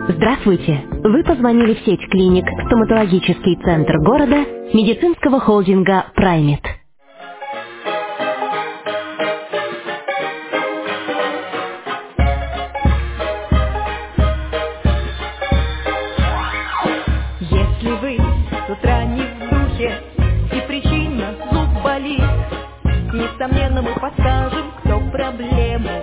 Здравствуйте! Вы позвонили в сеть клиник «Стоматологический центр города» медицинского холдинга «Праймед». Если вы с утра не в духе и причина зуб болит, несомненно мы подскажем, кто проблему